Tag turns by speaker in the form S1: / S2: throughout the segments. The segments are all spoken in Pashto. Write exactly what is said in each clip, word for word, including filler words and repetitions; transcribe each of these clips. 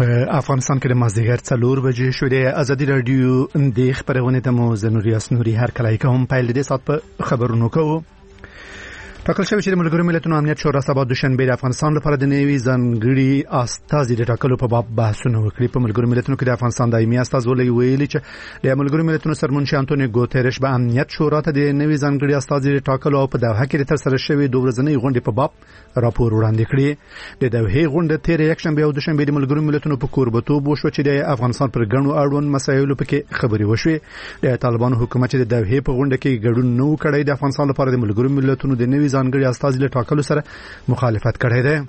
S1: په افغانستان کې د مازدیګر څلور بجې شوې. ازادي رادیو د خبرونه د مو زنوري اسنوري هر کله کوم پیل د سات په خبرونو کوو. ټاکل شوی چې د ملګرو ملتونو امنیت شورا سبا دوشنبه د افغانستان لپاره د نوي ځانګړي استازي د ټاکلو په باب بحثونه وکړي. په ملګرو ملتونو کې د افغانستان دایمي استاذ ولې ویلي چې د ملګرو ملتونو سرمنشي انټونیو ګوتيرش به امنیت شورا ته د نوي ځانګړي استازي د ټاکلو او په دوحه کې تر سره شوی دوه ورځنۍ غونډې په باب راپور وړاندې کړی. د دوحه غونډه تیر یک شنبه او دوشنبه د ملګرو ملتونو په کوربتوب وشو چې د افغانستان پر ګڼو اړوند مسایلو پکې خبري وشوي. د طالبانو حکومت د دوحه په غونډه کې ګډون نو کړی د افغانستان لپاره د ملګرو ملتونو د نوي ځانګړي استازي ټاکلو سره مخالفت کړی دی.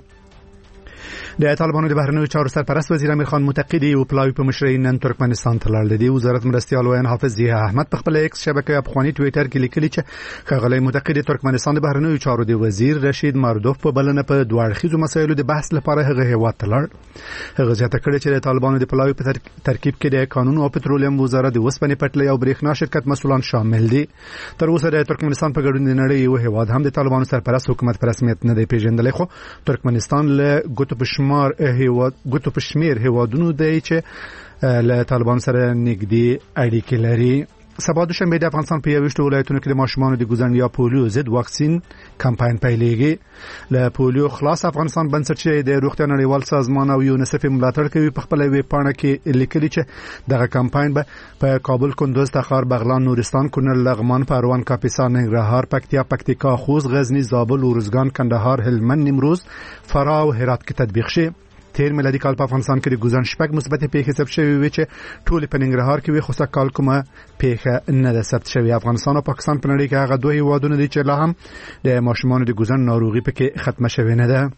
S1: د طالبانو د بهرنیو چارو سرپرست وزیر امیر خان متقی او پلاوی په مشرۍ نن ترکمنستان ته لاړ دی. وزارت مرستيال وین حافظ ضیاء احمد په خپل ایکس شبکې افغاني ټوئیټر کې لیکلي چې ښاغلی متقی د ترکمنستان د بهرنیو چارو د وزیر رشید ماردوف په بلنه په دوه اړخیزو مسایلو د بحث لپاره هغه هیواد ته لاړ. هغه زیاته کړې چې د طالبانو د پلاوی په ترکیب کې د قانون او پټرولیم وزارت د وسپنې پټلۍ او برېښنا شرکت مسؤلان شامل دي. تر اوسه د ترکمنستان په ګډون د نړۍ یو هیواد هم د طالبانو سرپرست حکومت په رسمیت نه دی پیژندلی، خو ترکمنستان له ګوتو په شمار هیواد ګوتو په شمیر هیوادونو دی چې له طالبان سره نږدې اړیکې لري. سبا دوشنبه د افغانستان په یوشتو ولایتونو کې د ماشومانو د ګوزن یا پولیو ضد واکسین کمپاین پیلېږي. له پولیو خلاص افغانستان بنسټ چې د روغتیا نړیوال سازمان او یونیسف ملاتړ کوي په خپل ویب پاڼه کې لیکلي چې دغه کمپاین به په کابل، کندوز، تخار، بغلان، نورستان، کونړ، لغمان، پروان، کاپیسا، ننګرهار، پکتیا، پکتیکا، خوست، غزنی، زابل، اروزګان، کندهار، هلمند، نیمروز، فراه او هرات کې تطبیق شي. تیر میلادي کال په افغانستان کې د ګوزن شپږ مثبت پیښې ثبت شوې وي چې ټول په ننګرهار کې وي، خو څه کال کومه پیښه نه ده ثبت شوې. افغانستان او پاکستان په نړۍ کې هغه دوه هیوادونه دي چې لا هم د ماشومانو د ګوزن ناروغي پکې ختمه شوې نه ده.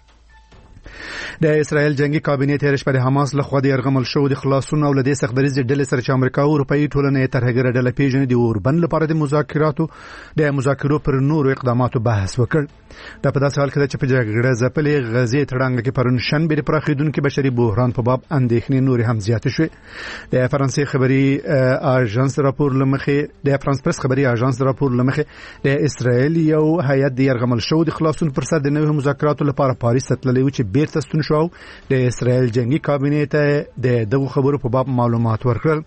S1: د اسرائیل جنگي کابینه تیر شپه د حماس لخوا د يرغمل شو د خلاصون او لدې سخبريز ډلې سره چې امریکا او اروپאי ټولنې ترهګر ډله پیژنې د اوربند لپاره د مذاکراتو د مذاکرو پر نورو اقداماتو بحث وکړ. دا په داسې حال کې چې په جګړه ځپلې غزې تړانګ کې پرون شنبه د پراخیدونکو بشري بحران په باب اندېښنې نور هم زیات شوې. د فرانسې خبري اژانس راپور لمخې د فرانس پریس خبري اژانس راپور لمخې د اسرائیل یو هیئت د يرغمل شو د خلاصون پر سر د نوو مذاکراتو لپاره پاریس ته تللی و چې بیرته ستون شو. د اسرائیل جنگي کابینه ته د دغه خبرو په باب معلومات ورکړل.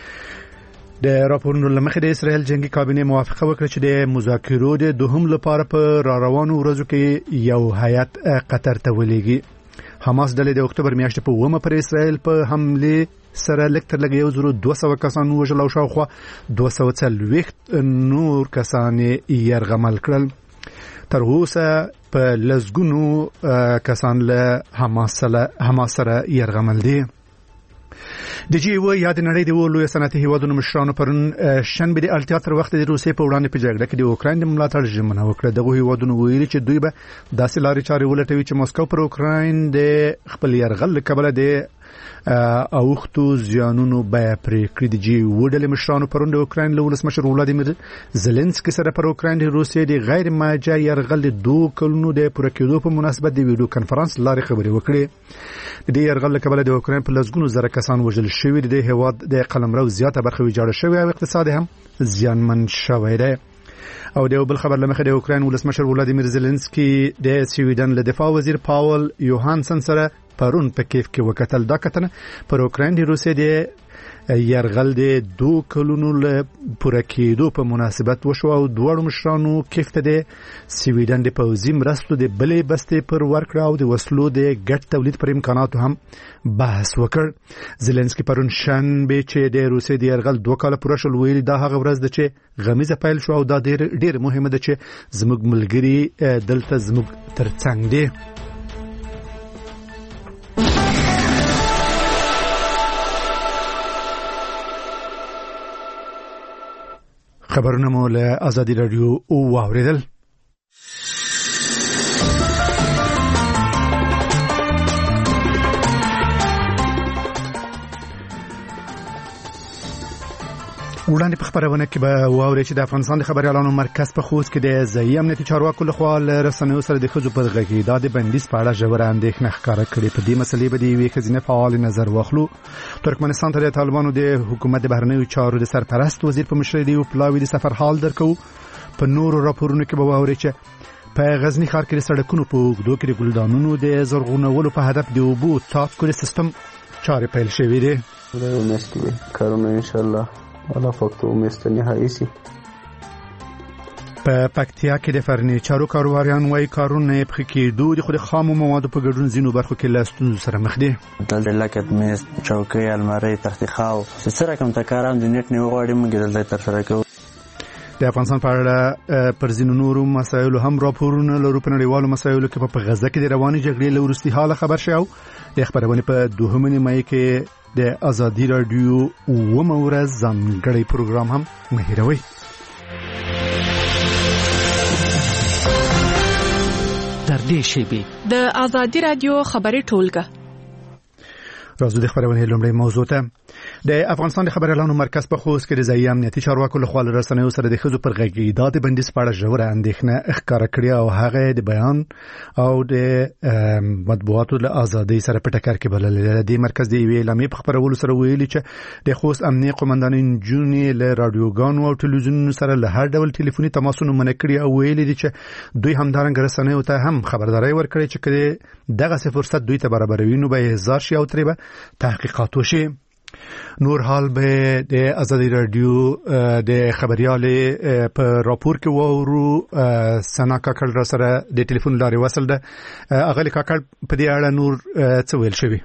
S1: د راپورونو لمخې د اسرائیل جنگي کابینه موافقه وکړه چې د مذاکرو د دوهم لپاره په را روانو ورځو کې یو هیئت قطر ته ولېږي. حماس ډلې د اکتوبر میاشتې په اومه پر اسرائیل په حمله سره لکتر لګ یو زرو دوه سوه کسان وژل او شاوخوا دوه سوه څلوېښت نور کسان یرغمل کړل. تر اوسه په لزګونو کسان له حماس سره حماس سره یرغمل دي. د جی او یا د نړۍ د لوی صنعتي هیوادونو مشرانو پرون شنبه د اړتیا تر وخت د روسیې په وړاندې په جګړه کې د اوکراین د ملاتړ ژمنه وکړه. دغه هیوادونو ویلي چې دوی به داسې لارې چارې ولټوي چې مسکو پر اوکراین د خپل یرغل له کبله د اوختو زیانونو به پرې کړی. د جی او ډلې مشرانو پرون د اوکراین له ولسمشر ولادیمیر زيلنسکي سره پر اوکراین د روسیې د غیر ماجه یرغل د دوه کلونو د پوره کېدو په مناسبت د ویډیو کانفرنس لارې خبرې وکړې. د یرغل له کبله د اوکراین په لسګونو زره کسان وژل شوي دي. د هیواد د قلمرو زیاته برخه ویجاړه شوې او اقتصاد هم زیانمن شوی دی. او د بل خبر لمخه د اوکراین ولسمشر ولادیمیر زيلنسکي د سویډن له دفاع وزیر پاول یوهانسن سره پرون په کیف کې وکتل. دا کتنه پر اوکراین د روسیې د یرغل د دوه کلونو له پوره کېدو په مناسبت وشو او دوه مشرانو کیف ته د سویډن د پوځي مرستو د بلې بستې پر ورکړه او د وسلو د ګډ تولید پر امکاناتو هم بحث وکړ. زيلنسکي پرون شنبه چې د روسیې د یرغل دوه کال پوره شول ویلي دا هغه ورځ ده چې غمیزه پیل شو او دا ډېر ډېر مهمه ده چې زموږ ملګری دلته زموږ ترڅنګ دي. خبرونه مو له ازادي رادیو او واوریدل. وړاندې په خبرونه کې به واوري چې د افغانستان د خبريالانو مرکز په خوست کې د ځایي امنیتي چارواکو لخوا له رسنیو سره د ښځو پر غږیدا د بندیز په اړه ژوره اندېښنه ښکاره کړې. په دې مسلې به د یوې ښځینه فعال نظر واخلو. ترکمنستان ته د طالبانو د حکومت د بهرنیو چارو د سرپرست وزیر په مشرۍ د پلاوی د سفر حال درکو. په نورو راپورونو کې به واوري چې په غزنی ښار کې د سړکونو په اوږدو کې د ګلدانونو د زرغونولو په هدف د اوبو تاپ کړي سیستم چارې پیل شوې دي.
S2: خدای ومست کې کارونه ان شاء الله الله فقط ومست نهایی سي.
S1: په پکتیا کې د فرنیچرو کاروباریان وايي کارونه په کېدو د خود خامو موادو په ګډون زینو برخو کې له ستونزو سره مخ دي.
S3: دلته لکه میز، چوکۍ، المارۍ، تخت خواب څه رقم تکاران د نیټ نه وغواړي موږ دلته ترسره کوو.
S1: د افغانستان په اړه پر ځینو نورو مسایلو هم راپورونه لرو. په نړیوالو مسایلو کې په غزه کې د رواني جګړې له وروستي حاله خبر شو. د خبرونه په دوهمه نیمه کې د ازادي رادیو اوومه ورځ ځانګړی پروګرام هم مهیروي.
S4: در دې شیبه د ازادي رادیو خبري ټولګه
S1: راځو د خبرونه لومړی موضوع ته. د افغانستان د خبريالانو مرکز په خوست کې د ځایي امنیتي چارواکو له خوا له رسنیو سره د ښځو پر غږیدا د بندیز په اړه ژوره اندېښنه ښکاره کړې او هغه د بیان او د مطبوعاتو له ازادۍ سره په ټکر کې بللې. د مرکز د یوې اعلامیې په خبرولو سره ویلي چې د خوست امنیه قومندان جونې له رادیوګانو او ټلویزیونونو سره له هر ډول ټلیفوني تماسونو منع کړي او ویلي دي چې دوی همدارنګه رسنیو ته هم خبرداري ورکړي چې کله دغه څه فرصت دوی ته برابروي نو به هزار شي او ترې به تحقیقات وشي. نور حال به د ازادي رادیو د خبريالې په راپور کې وورو. سنا کاکړ را سره د ټلیفون لارې وصل ده. اغلی کاکړ په دې اړه نور څه ویل شوی؟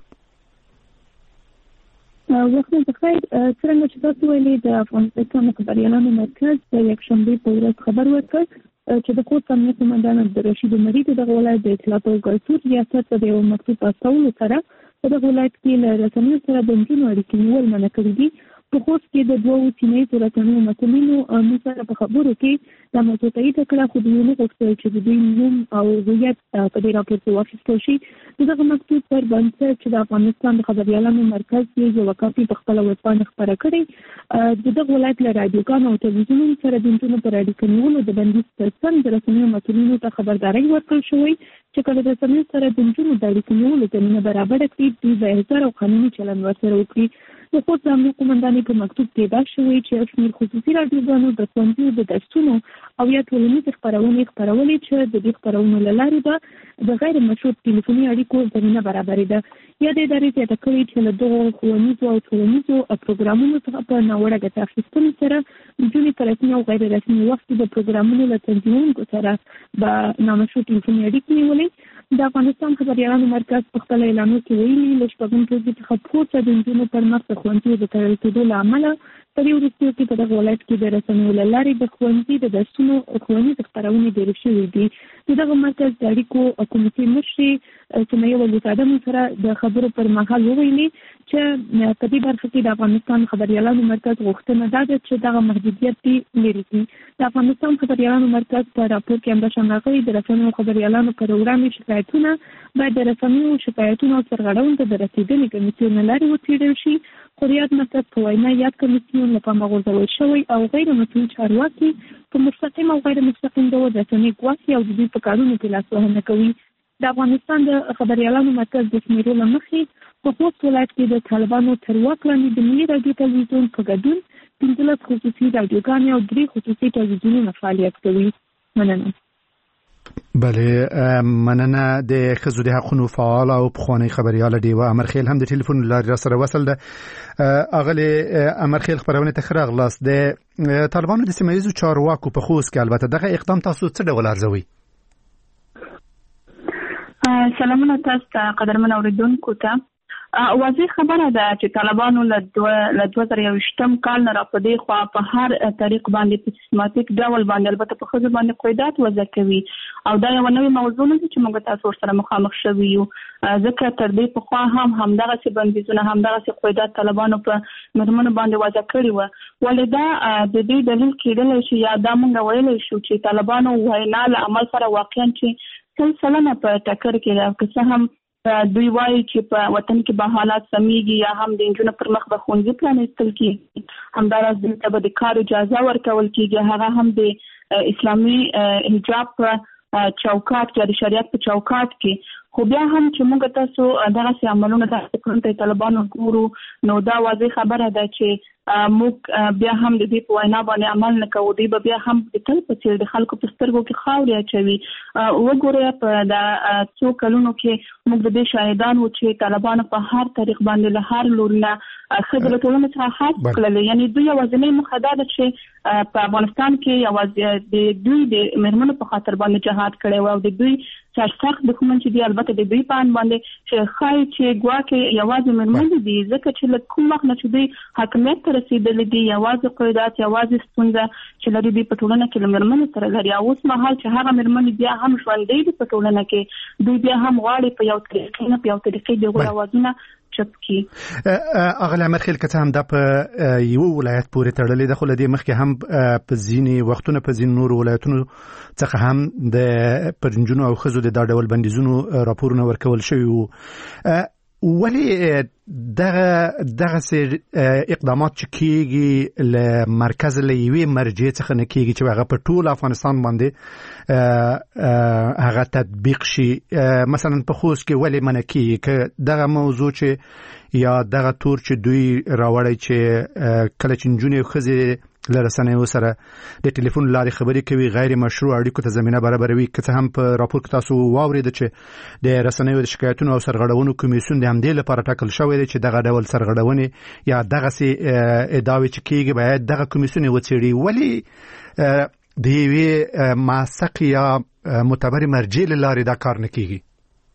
S5: وخت بخیر. څنګه چې تاسو ویلي د افغانستان خبريالانو مرکز د یکشنبه په ورځ خبر ورکړ چې د خوست امنیه قومندان عبدالرشید عمري د ولایت د اطلاعات او کلتور ریاست په یو مکتوب استولو سره په دغه ولایت کې له رسنیو سره د انټرنیټ اړیکې نیول منع کړي دي. په خوست کې د دوو سیمې رسنیو مسؤلینو موږ سره په خبرو کې د موضوع تایید کړه، خو دوی نه غوښتل چې د دوی نوم او هویت په دې راپور کې واخیستل شي. دغه مکتوب پر بنسټ چې د افغانستان د خبريالانو مرکز یې یو کاپي په خپل ویبپاڼه خپاره کړې. د دغه ولایت له رادیوګانو او ټلویزیونونو سره د انټرنیټ پر اړیکې نیولو د بندیز ترڅنګ د رسنیو مسؤلینو ته خبرداري ورکړل شوې چې کله د رسنیو سره د انټرنیټ د اړیکې نیولو ته برابر کړي دوی به احتیاط او قانوني چلند ورسره وکړي. د خوست امنیه قومندانۍ په مکتوب کې دا شوی چې شمیر خصوصي رادیوګانو د ښوونځیو د درسونو او یا ټولنیزې خپرونې خپرولې چې د دې خپرونو له لارې به د غیر مشروط ټلیفوني اړیکو زمینه برابرېده. یا د ادارې زیاته کړې چې له دغو ښوونیزو او ټولنیزو پروګرامونو څخه په ناوړه ګټه اخیستنې سره نجونې په رسمي او غیر رسمي وخت کې د پروګرامونو له تنظیمونکو سره به نامشروط ټلیفوني اړیکې نیولې. د افغانستان خبريالانو مرکز په خپل اعلان کې ویلي له شپږم ټولګي څخه پورته د نجونو پر مخ د ښوونځیو د تړل کېدو له امله په دې وروستیو کې په دغه ولایت کې د رسنیو له لارې د ښوونځي د درسونو ښوونیزې خپرونې ډېرې شوې دي. د دغه مرکز د اړیکو کمیټې مشرې سمیه ولیزاده مو سره د خبرو پر مهال وویلي چې په دې برخه کې د افغانستان خبريالانو مرکز غوښتنه دا ده چې دغه محدودیت دې لرې کړي. د افغانستان خبريالانو مرکز په راپور کې همداشان راغلي د رسنیو خبريالانو پر وړاندې شکایتونه باید د رسنیو شکایتونو او سرغړونو ته د رسېدنې کمیسیون له لارې وڅېړل شي. خو د یاد مرکز په وینا یاد کمیسیون له پامه غورځول شوی او غیر مسؤل چارواکي په مستقیم او غیر مستقیم ډول رسنۍ ګواښي او د دوی په کارونو کې لاسوهنه کوي. د افغانستان د خبريالانو مرکز د شمیرو له مخې په خوست ولایت کې د طالبانو تر واک لاندې د ملي راډیو ټلویزیون په ګډون پنځلس خصوصي راډیوګانې او درې خصوصي ټلویزیونونه فعالیت کوي. مننه.
S1: بله مننه. د ښځو د حقونو فعال او پخوانی خبريال ډیوه امرخیل هم د ټلیفون لارې سره وصل ده. اغلی امرخیل خبرونه ته خراغلاست د طالبانو د سیمه ییزو چارواکو په خوست کې البته دغه اقدام تاسو څه ډول ارزوي؟
S6: سلامونه تاسو ته قدرمن اوریدونکو ته. واضح خبره ده چې طالبانو له دوه زره یوویشتم کال نه را په دې خوا په هر طریق باندې په سیستماتیک ډول باندې البته په ښځو باندې قیودات وضع کوي او دا یو نوې موضوع نه ده چې موږ تاسو سره مخامخ شوي یو، ځکه تر دې پخوا هم همدغسې بندیزونه همدغسې قیودات طالبانو په مېرمنو باندې وضع کړي وه. ولې دا د دې دلیل کېدلی شي یا دا موږ ویلی شو چې طالبانو وینا له عمل سره واقعا چې سل سلنه په ټکر کې ده. که څه هم دوی وایي چې په وطن کې به حالات سمیږي یا هم د نجونو پر مخ به ښوونځي پرانیستل کېږي، همداراز دوی ته به د کار اجازه ورکول کېږي، هغه هم د اسلامي حجاب په چوکاټ کې د شریعت په چوکاټ کې. خو بیا هم چې موږ تاسو دغسې عملونه داسې کړنو ته طالبانو ګورو نو دا واضح خبره ده چې موږ بیا هم د دې په وینا باندې عمل نه کوو. دوی به بیا هم د تل په څیر د خلکو په سترګو کې خاورې اچوي. وګورئ په د څو کلونو کې موږ د دې شاهدان وو چې طالبانو په هر طریق باندې له هر لوري نه ښځې له ټولنې څخه حذف کړلې. یعنې دوی یوازینۍ موخه دا ده چې په افغانستان کې یوازې د دوی د مېرمنو په خاطر باندې جهاد کړی و او د دوی سرسخت دښمن چې دی البته د دوی په اند باندې چې ښایي چې ګواکې یوازې مېرمنې دي، ځکه چې له کوم وخت نه چې دوی حاکمیت ته رسېدلي دي یوازې قیودات یوازې ستونزه چې لري دوی په ټولنه کې له مېرمنو سره لري. او اوس مهال چې هغه مېرمنې بیا هم ژوندۍ دي په ټولنه کې، دوی بیا هم غواړي په یو طریقې نه په یو طریقې د هغوی اوازونه چپ کی.
S1: اغلی مرخیل که څه هم دا په یو ولایت پورې تړلې ده، خو له دې مخکې هم په ځینې وختونه په ځینې نورو ولایتونو څخه هم د پر نجونو او ښځو د دا ډول بندیزونو راپورونه ورکول شوي وو. ولې دغه دغه اقدامات چې کېږي له مرکز له یوې مرجع څخه نه کېږي چې هغه په ټول افغانستان باندې هغه تطبیق شي؟ مثلا په خوست کې ولې منع کېږي که دغه موضوع چې یا دغه تور چې دوی راوړی چې کله چې نجونې او ښځې له رسنیو سره د ټلیفون لارې خبرې کوي غیر مشروع اړیکو ته زمینه برابروي، که څه هم په راپور کې تاسو واورېده چې د رسنیو د شکایتونو او سرغړونو کمیسیون د همدې لپاره ټاکل شوی دی چې دغه ډول سرغړونې یا دغسې ادعاوې چې کېږي باید دغه کمیسیون یې وڅېړي. ولې د یوې موثق یا معتبرې مرجع له لارې دا کار نه کېږي؟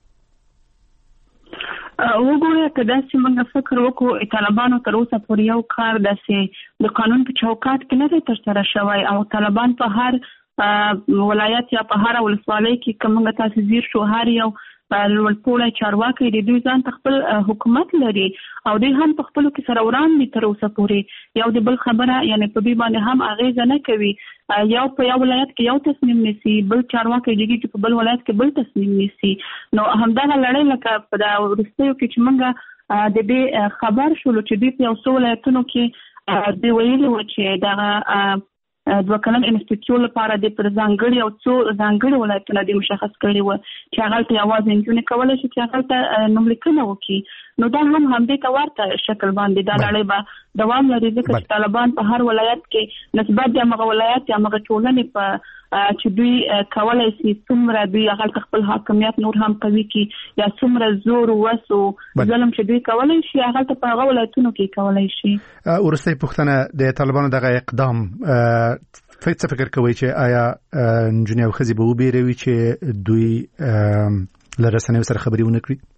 S6: وګورئ که داسې موږ فکر وکړو طالبانو تر اوسه پورې یو کار داسې د قانون په چوکاټ کې نه دی ترسره شوی او طالبان په هر ولایت یا په هر ولسوالۍ کې که موږ تاسې ځیر شو هر یو لوړپوړی چارواکی دی دوی ځان ته خپل حکومت لري او دوی هم په خپلو کې سره وران دي تر اوسه پورې یو د بل خبره یعنې په دوی باندې هم اغېزه نه کوي. یو په یو ولایت کې یو تصمیم نیسي بل چارواکی دیږي چې په بل ولایت کې بل تصمیم نیسي. نو همدغه لړۍ لکه په د وروستیو کې چې موږ د دې خبر شولو چې دوی په یو څو ولایتونو کې دوی ویلي وو چې دغه دوه کلن انسټیټیوټ لپاره د پر ځانګړي او څو ځانګړي ولایتونه د مشخص کړي وو چې هغه ته یوازې نجونې کولی شي چې هغه ته نوملیکنه وکړي. نو دا هم همدې ته ورته شکل باندې دا لړۍ به دوام لري ځکه چې طالبان په هر ولایت کې نسبت د هغه ولایت یا هغه ټولنې په چې دوی کولی شي څومره دوی هغه خپل حاکمیت نور هم قوي کړي یا څومره زور وسو ظلم چې دوی کولی شي هغه ته په هغه ولایتونو کې کولی شي.
S1: وروستۍ پوښتنه د طالبانو دغه اقدام څه فکر کوئ چې آیا نجونې او ښځې به وبېروي چې دوی له رسنیو سره خبرې ونه کړي؟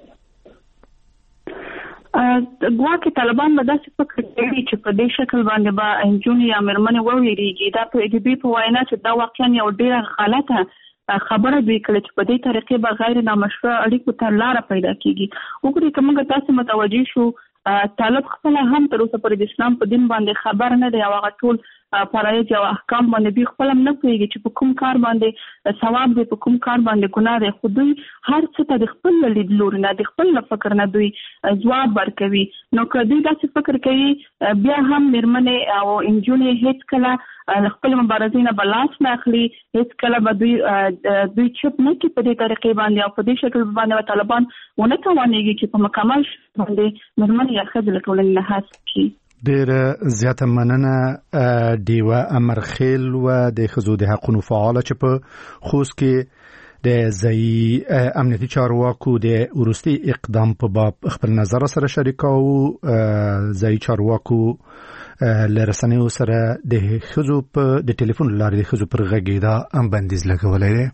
S6: ګواکې طالبان به داسې فکر کوي چې په دې شکل باندې به نجونې یا مېرمنې وویریږي. دا په دوی په وینا چې دا واقعا یو ډېره غلطه خبره دوی کړې چې په دې طریقې به غیر نامشروع اړیکو ته لاره پیدا کېږي. وګورئ که موږ تاسې متوجه شو طالب خپله هم تر اوسه پورې د اسلام په دین باندې خبر نه دی او هغه ټول فرایض او احکام باندې دوی خپل هم نه پوهېږي چې په کوم کار باندې ثواب دی په کوم کار باندې ګناه دی، خو دوی هر څه ته د خپل لیدلوري نه د خپل فکر نه دوی ځواب ورکوي. نو که دوی داسې فکر کوي بیا هم مېرمنې او نجونې هیڅ کله خپل مبارزې نه به لاس نه اخلي، هیڅ کله به دوی دوی چپ نه کړي په دې طریقې باندې او په دې شکل باندې طالبان ونه توانېږي چې په مکمل باندې مېرمنې یا ښځې له ټولنې نه حذف کړي.
S1: ډېره زیاته مننه ډیوه امرخیل و د ښځو د حقونو فعاله چې په خوست کې د ځایي امنیتي چارواکو د وروستي اقدام په باب خپل نظر سره شریکاو. ځایي چارواکو له رسنیو سره د ښځو په د ټلیفون له لارې د ښځو پر غږېدا هم بندیز لګولی دی.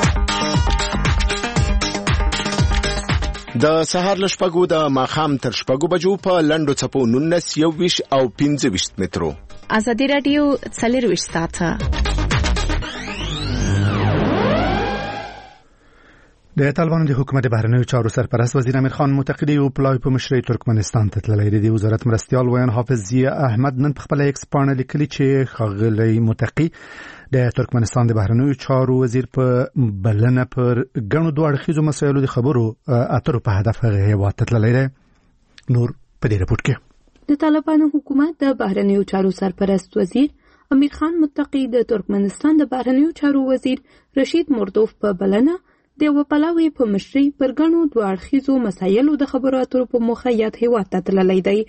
S7: د سهار له شپږو د ماښام تر شپږو بجو په لنډو څپو نولس یوویشت او پنځه ویشت مترو
S4: ازادي راډیو څلرویشت ساعته
S1: د طالبانو د حکومت بهرنیو چارو سرپرست وزیر امیر خان متقی او پلای په مشرۍ ترکمنستان ته تللی دی. د وزارت مرستیال ویان حافظ ضیا احمد نن په خپل ایکس پاڼه لیکلي چې ښاغلی متقی د ترکمنستان د بهرنیو چارو وزیر په بلنه پر ګڼو دوه اړخیزو مسایلو د خبرو اترو په هدف هغه هیواد ته تللی دی. نور په دې رپورټ کې
S8: د طالبانو حکومت د بهرنیو چارو سرپرست وزیر امیر خان متقی د ترکمنستان د بهرنیو چارو وزیر رشید مردوف په بلنه د یو پلاوي په مشرۍ پر ګڼو دوه اړخیزو مسایلو د خبرو اترو په موخه یاد هیواد ته تللی دی.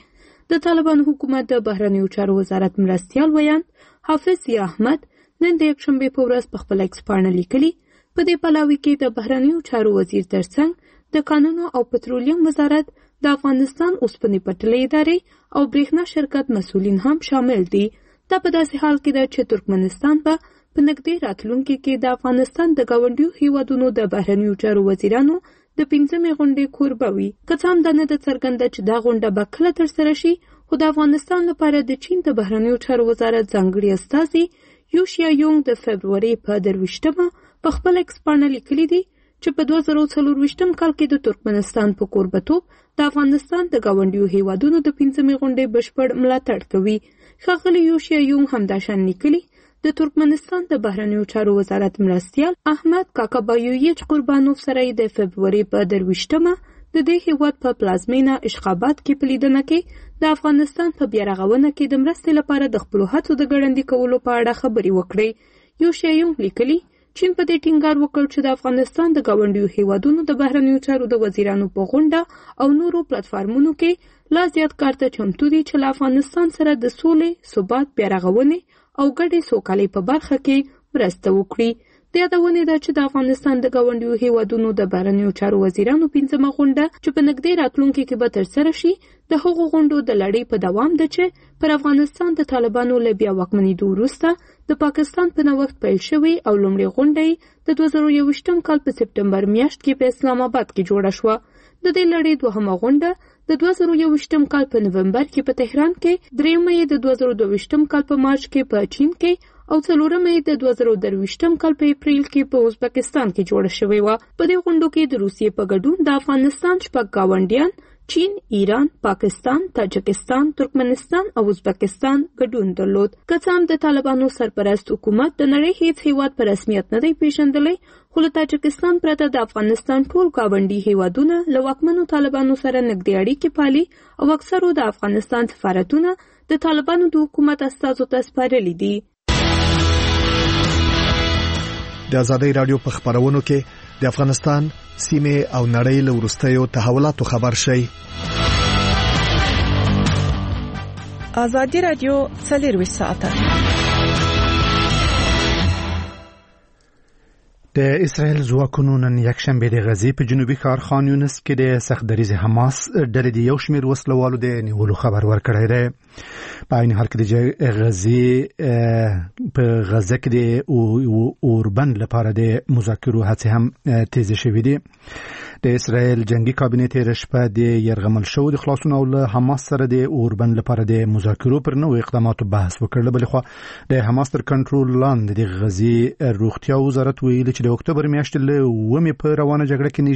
S8: د طالبانو حکومت د بهرنیو چارو وزارت مرستیال ویاند حافظ ضیا احمد نن د یکشنبې په ورځ په خپل ایکس پاڼه لیکلي په دې پلاوي کې د بهرنیو چارو وزیر ترڅنګ د قانونو او پټرولیم وزارت د افغانستان اوسپنې پټلۍ ادارې او برېښنا شرکت مسؤلین هم شامل دي. دا په داسې حال کې ده چې ترکمنستان به په نږدې راتلونکي کې د افغانستان د ګاونډیو هیوادونو د بهرنیو چارو وزیرانو د پنځمې غونډې کوربه وي. که څه هم دا نه ده څرګنده چې دا غونډه به کله ترسره شي، خو د افغانستان لپاره د چین د بهرنیو چارو وزارت ځانګړي استازي یو شیا یونګ د فبروري په درویشتمه په خپل ایکس پاڼه لیکلي دي چې په دوه زره څلورویشتم کال کې د ترکمنستان په کوربتوب د افغانستان د ګاونډیو هیوادونو د پنځمې غونډې بشپړ ملاتړ کوي. ښاغلي یو شیا یونګ همداشان لیکلي د ترکمنستان د بهرنیو چارو وزارت مرستیال احمد کاکابایویچ قربانوف سره د فبروري په درویشتمه د دې هیواد په پلازمینه اشخابات کې په لیدنه کې د افغانستان په بیارغونه کې د مرستې لپاره د خپلو هڅو د ګړندي کولو په اړه خبرې وکړې. یو شیا یونګ لیکلي چین په دې ټینګار وکړ چې د افغانستان د ګاونډیو هیوادونو د بهرنیو چارو د وزیرانو په غونډه او نورو پلیټفارمونو کې لا زیات کار ته چمتو دي چې له افغانستان سره د سولې، ثبات، بیارغونې او ګډې سوکالۍ په برخه کې مرسته وکړي. د یادونې ده چې د افغانستان د ګاونډیو هیوادونو د بهرنیو چارو وزیرانو پنځمه غونډه چې په نږدې راتلونکي کې به ترسره شي د هغو غونډو د لړۍ په دوام ده چې پر افغانستان د طالبانو له بیا واکمنېدو وروسته د پاکستان په نوښت پیل شوې او لومړۍ غونډه د دوه زره یوویشتم کال په سپټمبر میاشت کې په اسلام آباد کې جوړه شوه. د دې لړۍ دوهمه غونډه د دوه زره یوویشتم کال په نومبر کې په تهران کې، درېیمه یې د دوه زره دوهویشتم کال په مارچ کې په چین کې او څلورمه یې د دوه زره درویشتم کال په اپریل کې په ازبکستان کې جوړه شوې وه. په دې غونډو کې د روسیې په ګډون د افغانستان شپږ ګاونډیان چین، ایران، پاکستان، تاجکستان، ترکمنستان او ازبکستان ګډون درلود. که څه هم د طالبانو سرپرست حکومت د نړۍ هیڅ هیواد په رسمیت نه دی پیژندلی، خو له تاجکستان پرته د افغانستان ټول ګاونډي هیوادونه له واکمنو طالبانو سره نږدې اړیکې پالي او اکثرو د افغانستان سفارتونه د طالبانو د حکومت استازو ته سپارلي دي.
S1: د ازادۍ رادیو په خبرونو کې د افغانستان سیمه او نړۍ له وروستیو تحولاتو خبر شي.
S4: ازادي رادیو څلور ساعته
S1: د اسرائیل ځواکونو نن یکشنبه د غزې په جنوبي ښار خان یونس کې د سخت دریځ حماس ډلې د یو شمېر وسلوالو د نیولو خبر ورکړی دی. په عین حال کې د غزې په غزه کې د اوربند لپاره د مذاکرو هڅې هم تیز شوې دي. د اسرائیل جنگي کابینه تیر شپه د يرغمل شو د خلاصون او له حماس سره د اوربند لپاره د مذاکرو پر نوې اقداماتو بحث وکړل. بل خو د حماس تر کنټرول لاندې د غزې روغتیا وزارت ویلي چې د اکتوبر میاشتې له ومې په روانه جګړه کې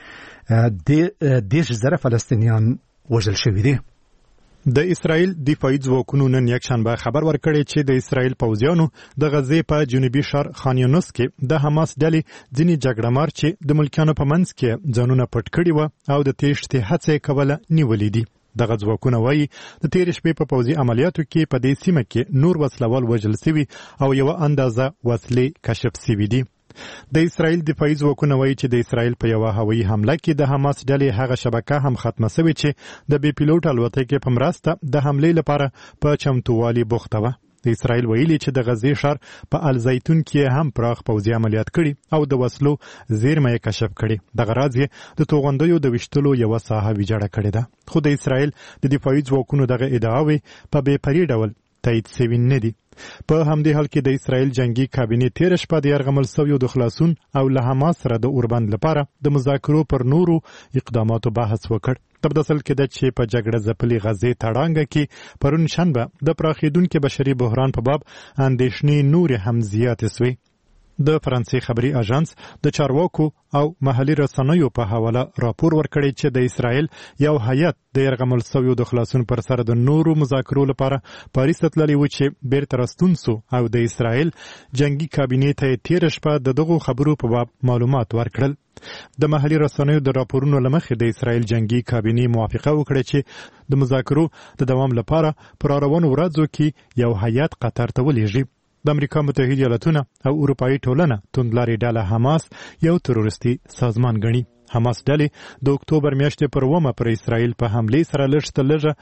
S1: نږدې د دیش زره فلسطینیان وژل شوي دي.
S9: د اسرائیل دفاعي ځواکونو نن یکشنبه خبر ورکړی چې د اسرائیل پوځیانو د غزې په جنوبي ښار خان یونس کې د حماس ډلې ځینې جګړهمار چې د ملکیانو په منځ کې ځانونه پټ کړي وو او د تېښتې هڅې کوله نیولې دي. دغه ځواکونه وایي د تېرې شپې په پوځي عملیاتو کې په دې سیمه کې نور وسلوال وژل سوي او یوه اندازه وسلې کشف سوي دي. د اسرائیل دفاعي ځواکونه وایي چې د اسرائیل په یوه هوایي حمله کې د حماس ډلې هغه شبکه هم ختمه سوې چې د بې پیلوټ الوتکې په مرسته د حملې لپاره په چمتووالي بوخته وه. د اسرائیل ویلي چې د غزې ښار په الزیتون کې هم پراخ پوځي عملیات کړي او د وسلو زیرمه یې کشف کړي. دغه راز یې د توغندیو د ویشتلو یوه ساحه ویجاړه کړې ده. خو د اسرائیل د دفاعي ځواکونو دغه ادعاوې په بې پرې ډول تایید سوي نه دي. په همدې حال کې د اسرائیل جنگي کابینه تیر شپه د یرغمل شویو د خلاصون او له حماس سره د اوربند لپاره د مذاکرو پر نورو اقداماتو بحث وکړ. تبدسل کې د چې په جګړه ځپلې غزې تړانګه کې پرون شنبه د پراخېدونکو بشري بحران په باب اندېښنې نور هم زیاتې سوې. د فرانسې خبري اژانس د چارواکو او محلي رسنیو په حواله راپور ورکړی چې د اسرائیل یو هیئت د یرغمل شویو د خلاصون پر سر د نورو مذاکرو لپاره پاریس ته تللی و چې بیرته راستون سو او د اسرائیل جنگي کابینې ته تیر شپه د دغو خبرو په باب معلومات ورکړل. د محلي رسنیو د راپورونو لمخې د اسرائیل جنگي کابینې موافقه وکړه چې د مذاکرو د دوام لپاره پر روانو ورځو کې یو هیئت قطر ته ولېږي. د امریکا متحده ایالاتونه او اروپایي ټولنه توندلارې ډله حماس یو تروریستي سازمان ګڼي. حماس ډلې د اکتوبر میاشتې پر اوومه پر اسرائیل په حملې سره لږ تر لږه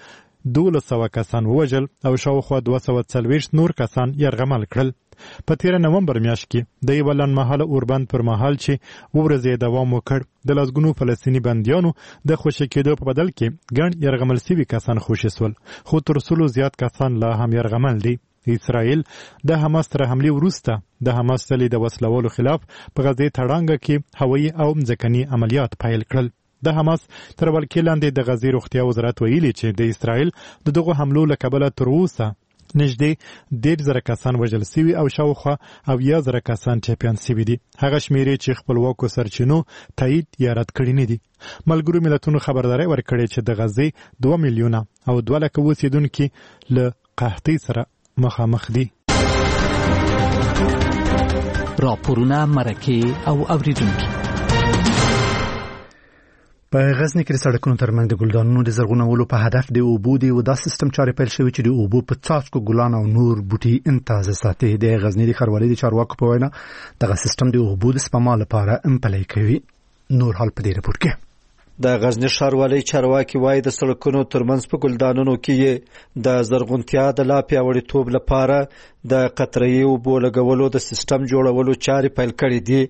S9: دولس سوه کسان ووژل او شاوخوا دوه سوه څلوېښت نور کسان یرغمل کړل. په تیره نومبر میاشت کې د یوه لنډمهاله اوربند پر مهال چې اوه ورځې دوام وکړ د لسګونو فلسطیني بندیانو د خوشي کېدو په بدل کې ګڼ یرغمل سوي کسان خوشي سول، خو تر سلو زیات کسان لا هم یرغمل دي. اسرائیل د حماس تر حملې وروسته د حماس ډلې د وسلوالو خلاف په غزې تړانګه کې هوایي او مځکني عملیات پیل کړل. د حماس تر ولکې لاندې د غزې روغتیا وزارت ویلي چې د اسرائیل د دغو حملو له کبله تر اوسه نږدې ډېر زره کسان وژل سوي او شاوخوا اویا زره کسان ټپیان سوي دي. هغه شمیرې چې خپلواکو سرچینو تایید یا رد کړي نه دي. ملګرو ملتونو خبرداری ورکړې چې د غزې دوه میلیونه او دوه لکه اوسېدونکي له قحطۍ سره مخامخ دي.
S10: راپورونه، مرکې او اوریدونکي.
S1: په غزنی کې د سړکونو ترمنځ د ګلدانونو د زرغونولو په هدف د اوبو د یو داسې سیستم چارې پیل شوی چې د اوبو په څاڅکو ګلان او نور بوټي تازه ساتي. د غزنی د ښاروالۍ د چارواکو په وینا دغه سیستم د اوبو د سپما لپاره پلی کوي. نور حال په دې رپورټ کې
S11: د غزنی ښاروالۍ چارواکي وایي د سړکونو ترمنځ په ګلدانونو کې د زرغونتیا د لا پیاوړتوب لپاره د قطره‌ای اوبو لګولو د سیستم جوړولو چارې پیل کړې دي.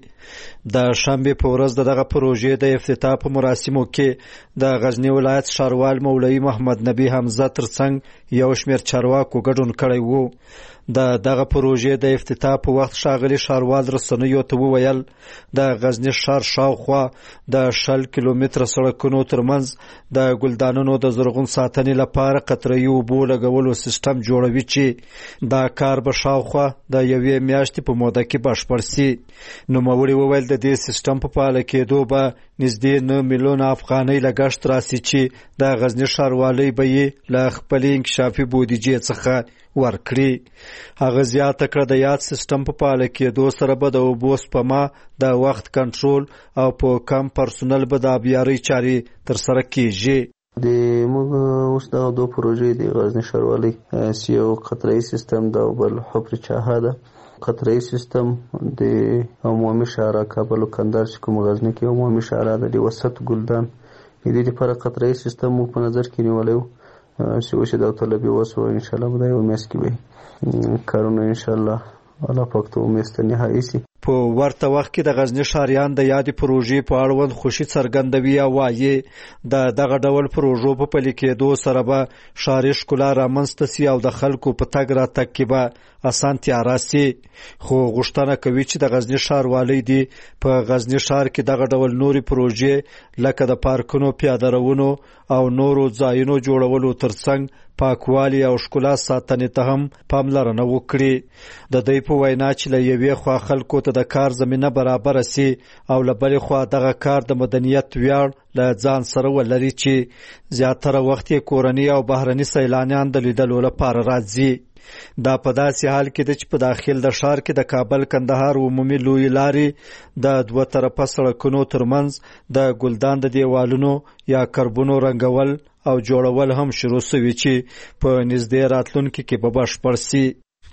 S11: د شنبې په ورځ دغه پروژې د افتتاح په مراسمو کې د غزنی ولایت ښاروال مولوي محمد نبی حمزه ترڅنګ یو شمېر چارواکو ګډون کړی وو. د دغه پروژې د افتتاح په وخت ښاغلي ښاروال رسنیو ته وویل د غزنی ښار شاوخوا د شل کیلومتره سړکونو ترمنځ د ګلدانونو د زرغون ساتنې لپاره قطره‌ای اوبو لګولو سیستم جوړوي چې دا کار به شاوخوا د یوې میاشتې په موده کې بشپړ سي. نوموړي وویل د دې سیستم په فعاله کېدو به نږدې نه میلیونه افغانۍ لګښت راسي چې د غزنی ښاروالۍ به یې له خپلې انکشافي بودیجې څخه ورکړي. هغه زیاته کړه د یاد سیستم په فعاله کېدو سره به د اوبو سپما د وخت کنټرول او په کم پرسونل به د آبیارۍ چارې ترسره کېږي.
S2: د موږ اوس دغه دوه پروژې د غزنی ښاروالۍ یو قطره‌ای سیستم د بل حفر چاهه ده. قطره‌ای سیستم د عمومي شارع کابل او کندهار چې کوم غزنی کې عمومي شارع ده د وسط ګلدان د دې لپاره قطره‌ای سیستم مو په نظر کې نیولی و چې اوس د طلبي وسو ان شاء الله به یو میاشت کې وي کارونه ان شاء الله الله پاک ته امید نهایي سي.
S11: په ورته وخت کې د غزنی ښاریان د یادې پروژې په اړوند خوشي څرګندوي او وایي د دغه ډول پروژو په پلي کېدو سره به ښاري ښکلا رامنځته سي او د خلکو په تګ راتګ کې به اسانتیا راسي. خو غوښتنه کوي چې د غزنی ښاروالۍ دي په غزنی ښار کې دغه ډول نورې پروژې لکه د پارکونو، پیاده روونو او نورو ځایونو جوړولو ترڅنګ پاکوالي او ښکلا ساتنې ته هم پاملرنه وکړي. د دوی په وینا چې له یوې خوا خلکو ته د کار زمینه برابره سي او له بلې خوا دغه کار د مدنیت ویاړ له ځان سره ولري چې زیاتره وخت یې کورني او بهرني سیلانیان د لیدلو لپاره راځي. دا په داسې حال کې ده چې په داخل د ښار کې د کابل کندهار عمومي لوی لارې د دوه طرفه سړکونو ترمنځ د ګلدان د دیوالونو یا کربونو رنګول او جوړول هم شروع شوي چې په نږدې راتلونکي کې به بشپړ سي.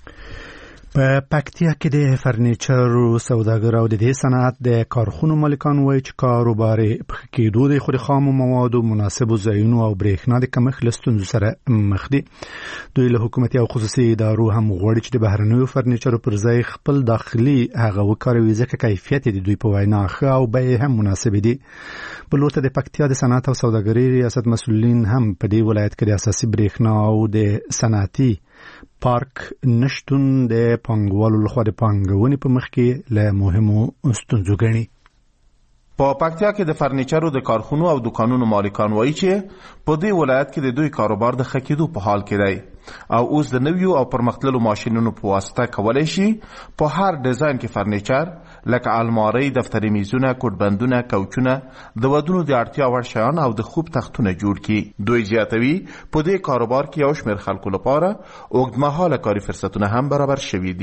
S1: په پکتیا کې د فرنیچر سوداګر او د دې صنعت د کارخونو مالکان وایي چې کاروبار په کېدو د خوري خامو موادو مناسبو ځایونو او برېښنا د کمښت له ستونزو سره مخ دي. دوی له حکومتي او خصوصي ادارو هم غواړي چې د بهرنیو فرنیچرو پر ځای خپل داخلي هغه وکاروي ځکه کیفیت د دوی په وینا ښه او بیې هم مناسبې دي. بل ورته د پکتیا د صنعت او سوداګرۍ ریاست مسؤلین هم په دې ولایت کې د اساسي برېښنا او د صنعتي پارک نشتون د پانګوالو لخوا د پانګونې په مخ کې له مهمو ستونزو ګڼي.
S12: په پکتیا کې د فرنیچرو د کارخونو او دکانونو مالکان وایي چې په دې ولایت کې د دوی کاروبار د ښه کېدو په حال کې دی او اوس د نویو او پرمختللو ماشینونو په واسطه کولی شي په هر ډیزاین کې فرنیچر لکه الماری، دفتري میزونه، کوټبندونه، کوچونه، د ودونو د اړتیا وړ شیان او د خوب تختونه جوړ کړي. دوی زیاتوي په دې کاروبار کې یو شمېر خلکو لپاره اوږدمهاله کاري فرصتونه هم برابر شوي دي.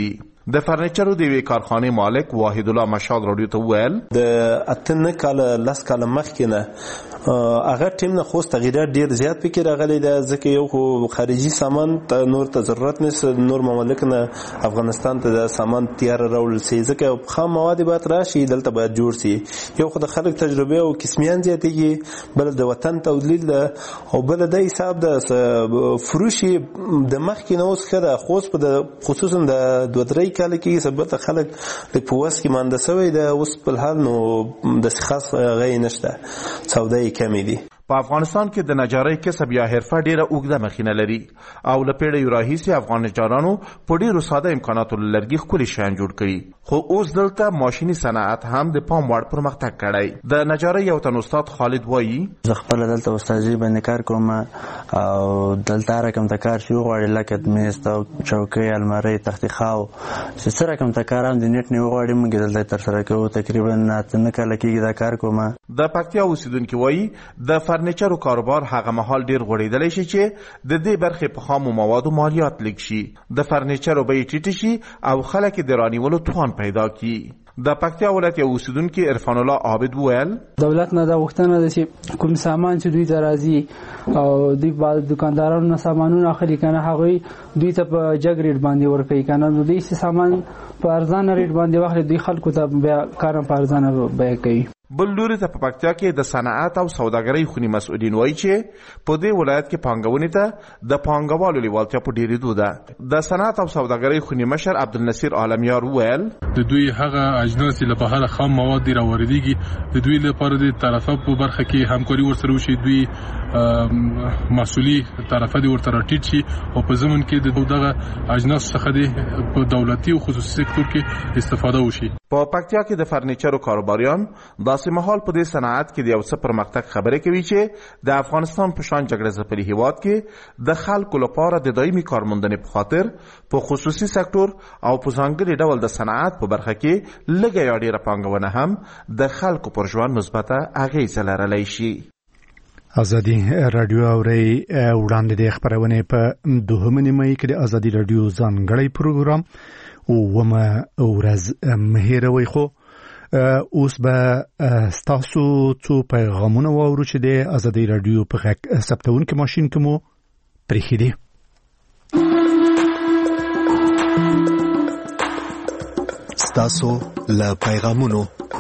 S12: د فرنیچرو د یوې کارخانې مالک واحد الله مشال راډیو ته وویل
S13: د اته نه کاله لس کاله مخکې نه هغه ټیم نه خو تغیرات ډیر زیات پکې راغلی دی، ځکه یو خو خارجي سامان ته نور ته ضرورت نشته، نور ممالک نه افغانستان ته د سامان تیار راوړل شي، ځکه خام مواد باید راشي دلته باید جوړ شي. یو خو د خلک تجربه او قسمیان زیاتېږي، بل د وطن تولید ده، او بل د حساب د فروشي د مخکې نه اوس ښه ده، خو اوس په خصوصا د دوه درې کاله کې ثبت خلک د پوس کې مانده شوی ده، اوس په حال نو د خاص غي نشته، سودای کمی دي.
S12: په افغانستان کې د نجارۍ کسب یا حرفه ډیره اوږده مخینه لري او له پیړیو راهیسې افغان نجارانو په ډیرو ساده امکاناتو له لرګي ښکلي شیان جوړ کړي، خو اوس دلته ماشیني صنعت هم د پام وړ پرمختګ کړی. د نجارۍ یو تن استاد خالد وایي
S3: زه خپله دلته استادي باندې کار کوم او دلته هر رقم ته کار چې وغواړي لکه میز چوکۍ المارۍ تختخوا چې څه رقم ته کار هم د نیټ نه وغواړي موږ دلته ترسره کوو. تقریبا اته نه کاله کېږي دا کار کوم.
S12: د پکتیا اوسیدونکي وایي د فرنیچرو کاروبار هغه مهال ډیر غوړېدلی شي چې د دې برخې په خامو موادو مالیات لږ شي، د فرنیچرو بیې ټیټې شي او خلک د رانیولو توان پیدا کړي. د پکتیا ولایت یو اوسیدونکي عرفان الله عابد وویل
S14: دولت نه دا غوښتنه ده چې کوم سامان چې دوی ته راځي او دوی بعض دکاندارانو نه سامانونه اخلي کنه هغوی دوی ته په جګ ریټ باندې ورکوي کنه، نو دوی سامان په ارزانه ریټ باندې واخلي، دوی خلکو ته بیا کار په ارزانه بیه کوي.
S12: بل لوري ته په پکتیا کې د صنعت او سوداګرۍ خونی مسؤلین وایي چې په دې ولایت کې پانګونې ته د پانګوالو لیوالتیا په ډېرېدو ده. د صنعت او سوداګرۍ خونی مشر عبدالنصیر عالمیار وویل
S15: د دوی هغه اجناس چې له بهره خام مواد دي راوردېږي، د دوی لپاره د طرفه په برخه کې همکاري ورسره وشي، دوی مسؤلي طرفه دي ورته راټیټ شي او په ضمن کې د دغه اجناس څخه د په دولتي او خصوصي سکتور کې استفاده وشي.
S12: په پکتیا کې د فرنیچرو کاروباریان داسې مهال په دې صنعت کې د یو څه پرمختګ خبرې کوي چې د افغانستان په شان جګړه ځپلي هیواد کې د خلکو لپاره د دایمي کارموندنې په خاطر په خصوصي سکتور او په ځانګړي ډول د صنعت په برخه کې لږه یا ډېره پانګونه هم د خلکو پر ژوند مثبته اغیزه لرلی شي.
S1: ازادي رادیو اوري وړاندې د خبرونه په دوهمه نیمه کې د ازادي رادیو ځانګړی پروګرام او ومه ورځ مهیروي خو اوس به ستاسو څو پیغامونه واورو چې د ازادي رادیو په غږ ثبتونکو ماشين کې مو پرېښي دي.
S16: ستاسو له پیغامونو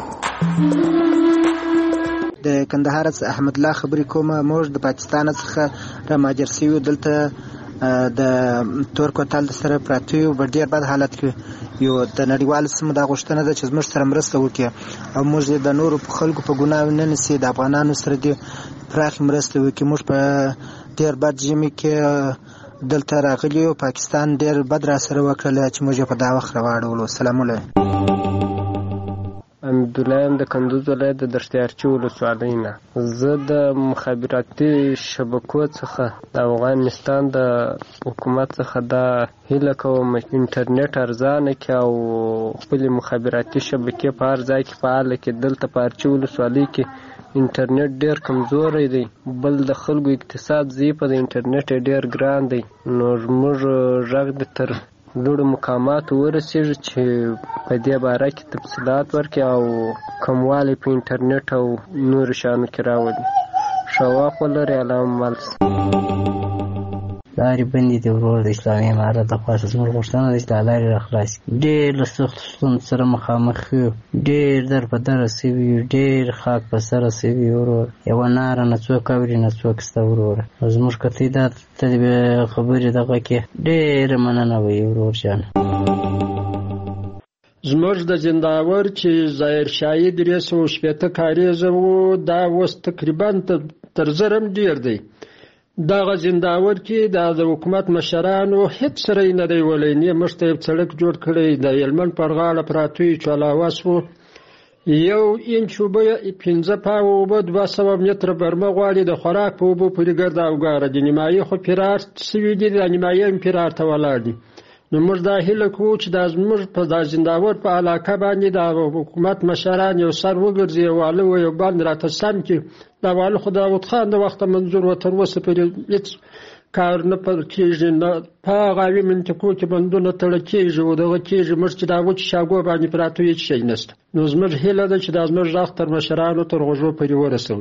S17: د کندهار څخه احمد الله خبرې کوم. موږ د پاکستان څخه را ماجر شویو، دلته د تور کوتل سره پراته یو په ډېر بد حالت کې یو. د نړیوال سیمه دا غوښتنه ده چې زموږ سره مرسته وکړي او موږ د نورو خلکو په ګناه نه نیسي، د افغانانو سره دې پراخ مرسته وکړي. موږ په ډېر بد ژمي کې دلته راغلي او پاکستان ډېر بد را سره وکړل چې موږ په دا وخت راوړلو. سلام علیکم.
S18: امدولایم د کندوز ولایت د دشتیارچی ولسوالۍ نه. زه د مخابراتي شبکو څخه د افغانستان د حکومت څخه دا هیله کوم انټرنیټ ارزانه کړي او خپل مخابراتي شبکې په هر ځای کې فعاله کړي. دلته په ارچي ولسوالۍ کې انټرنیټ ډېر کمزوری دی، بل د خلکو اقتصاد ضعیفه دی، انټرنیټ ډېر ګران دی. نو زموږ غږ د تر لوړو مقاماتو ورسېږي چې په دې باره کې تفصیلات ورکړي او کموالی په انټرنیټ او نورو شیانو کې راولي. ښه وخت ولرئ. الله مل
S19: لارې بندې دي ورور، د اسلامي امارت د خوا زموږ غوښتنه ده چې دا لارې راخلاصې کړي. ډېر له سختو ستونزو سره مخامخ یو، ډېر در په دره سوي یو، ډېر خاک په سره سوي ورور. یوه ناره نه څوک اوري نه څوک شته وروره. زموږ کتۍ دا ته خبرې دغه کې ډېره مننه وایي ورور جان.
S20: زموږ د زنداور چې ظاهر شاهي درې سوه شپېته کارېزه وو، دا اوس تقریبا تر زرم ډېر دی. دغه زنداور کې د حکومت مشرانو هیڅ سره یې نه دی ولی. نه موږ ته یو سړک جوړ کړی، د هلمند پر غاړه پراته چالاواس وو، یو انچ اوبه پنځه پاوه اوبه دوه سوه متره برمه غواړي، د خوراک په اوبو پورې ګرد او ګاره دي. نیمایي خو فرار سوي دي، د نیمایي هم فرار ته ولاړ دي. نو موږ دا هیله کوو چې دا زموږ په دا زنداور په علاقه باندې د حکومت مشران یو سر وګرځي، یو واله و یو بند راته سم کړي. دا واله خو داود خان د وخته منظور و، تر اوسه پورې هېڅ کار نه پر کېږي نه په هغه اوی منطقو کې بندونه تړل کېږي او دغه کېږي موږ چې دا وچ شاګو باندې پراته هیڅ شی نشته نو زموږ هیله ده چې دا زموږ غږ تر مشرانو تر غوږو پورې ورسوي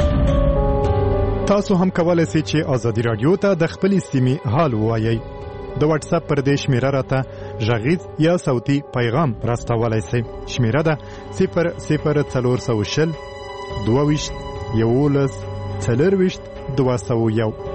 S9: تاسو هم کولای شئ چې ازادي رادیو ته د خپلې سیمې حال ووایئ د واتس اپ پر دې شمیره راته غږیز یا صوتي پیغام راستولای شئ شمیره ده صفر صفر څلور سوه شل دوه ویشت یولس څلور ویشت دوه سوه یو